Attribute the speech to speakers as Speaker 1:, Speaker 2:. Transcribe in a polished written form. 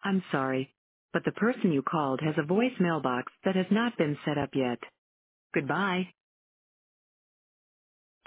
Speaker 1: I'm sorry, but the person you called has a voicemail box that has not been set up yet. Goodbye.